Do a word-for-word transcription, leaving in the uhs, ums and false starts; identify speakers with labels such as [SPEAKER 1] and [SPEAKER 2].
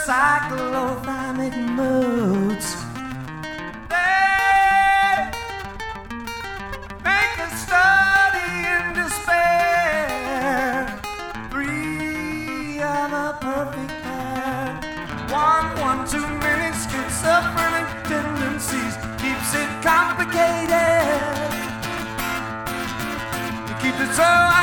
[SPEAKER 1] Cyclothymic moods. They make a study in despair. Three are the perfect pair. One, one too many schizophrenic tendencies keeps it complicated. It keeps it so